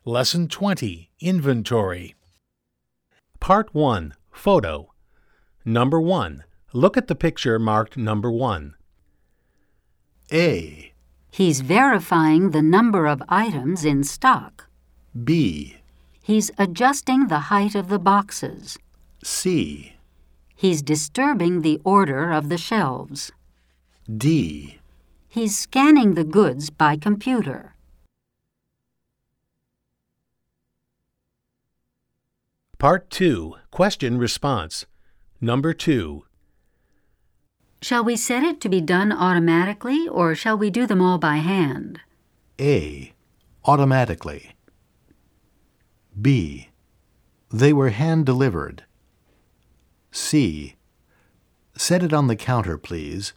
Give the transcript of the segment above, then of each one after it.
Lesson 20, Inventory. Part 1, Photo. Number 1. Look at the picture marked number 1. A. He's verifying the number of items in stock. B. He's adjusting the height of the boxes. C. He's disturbing the order of the shelves. D. He's scanning the goods by computer. Part 2, Question Response. Number 2. Shall we set it to be done automatically, or shall we do them all by hand? A. Automatically. B. They were hand-delivered. C. Set it on the counter, please.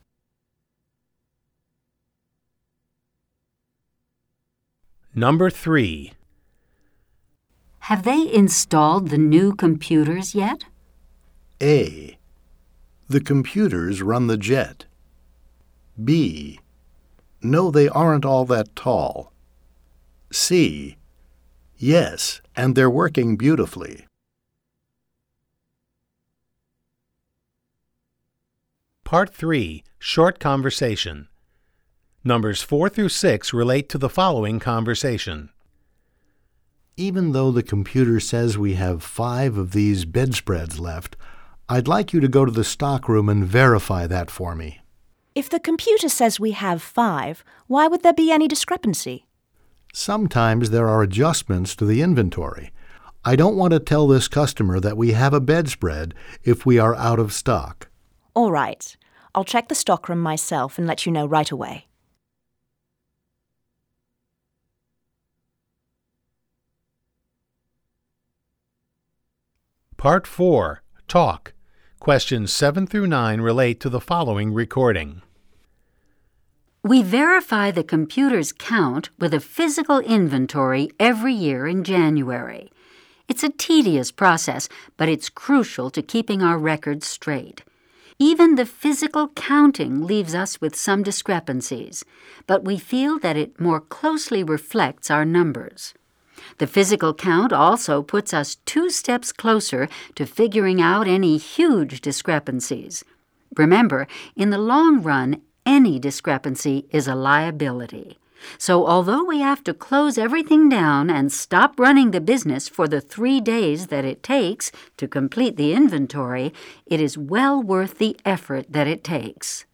Number 3. Have they installed the new computers yet? A. The computers run the jet. B. No, they aren't all that tall. C. Yes, and they're working beautifully. Part 3, Short Conversation. Numbers 4 through 6 relate to the following conversation. Even though the computer says we have 5 of these bedspreads left, I'd like you to go to the stockroom and verify that for me. If the computer says we have 5, why would there be any discrepancy? Sometimes there are adjustments to the inventory. I don't want to tell this customer that we have a bedspread if we are out of stock. All right. I'll check the stockroom myself and let you know right away. Part 4, Talk. Questions 7 through 9 relate to the following recording. We verify the computer's count with a physical inventory every year in January. It's a tedious process, but it's crucial to keeping our records straight. Even the physical counting leaves us with some discrepancies, but we feel that it more closely reflects our numbers. The physical count also puts us 2 steps closer to figuring out any huge discrepancies. Remember, in the long run, any discrepancy is a liability. So although we have to close everything down and stop running the business for the 3 days that it takes to complete the inventory, it is well worth the effort that it takes.